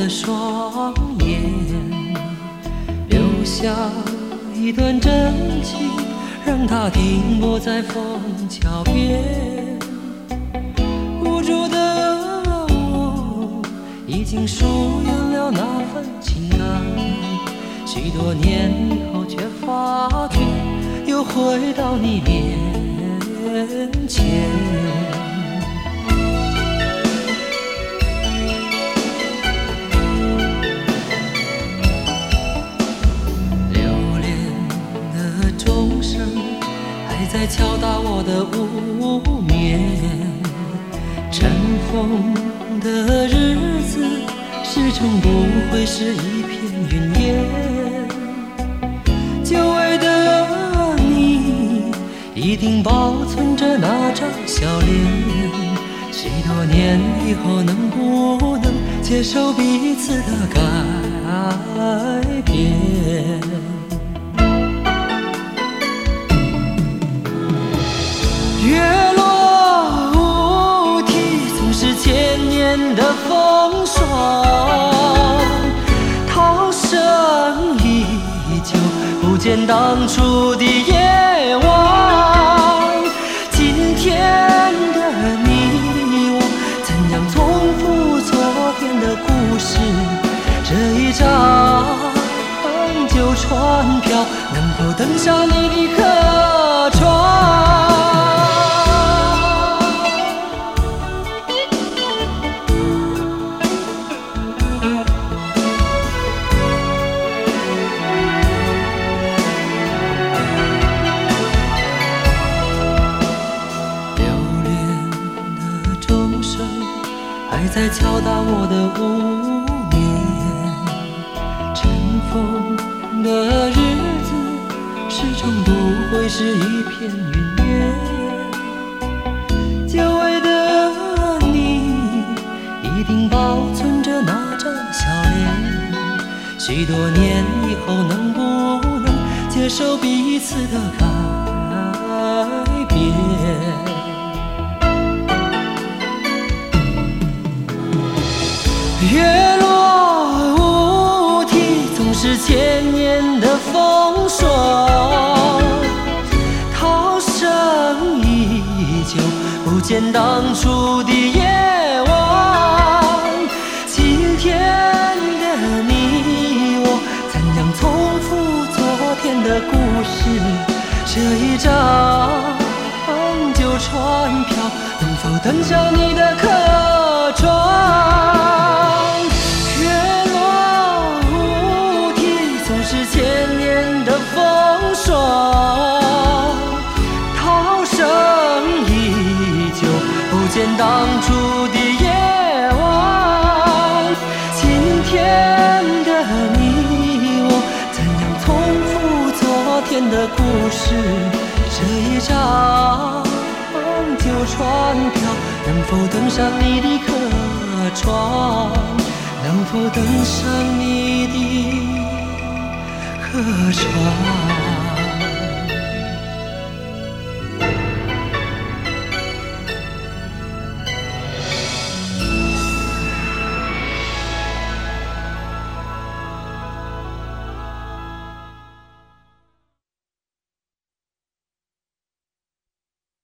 的双眼，留下一段真情，让它停泊在枫桥边。无助的我已经疏远了那份情感，许多年以后却发觉又回到你面前。在敲打我的无眠，尘封的日子始终不会是一片云烟。久违的你一定保存着那张笑脸，许多年以后能不能接受彼此的改变？月落乌啼，总是千年的风霜，涛声依旧，不见当初的夜晚。今天的你我，怎样重复昨天的故事？这一张旧船票，能否登上你的客船？还在敲打我的无眠，尘封的日子始终不会是一片云烟。久违的你一定保存着那张笑脸，许多年以后能不能接受彼此的改变？月落乌啼，总是千年的风霜，涛声依旧，不见当初的夜晚。今天的你我，怎样重复昨天的故事？这一张旧船票，能否登上你的客船？千年的风霜，涛声依旧，不见当初的夜晚。今天的你我，怎样重复昨天的故事？这一张旧船票，能否登上你的客船？能否登上你的客船？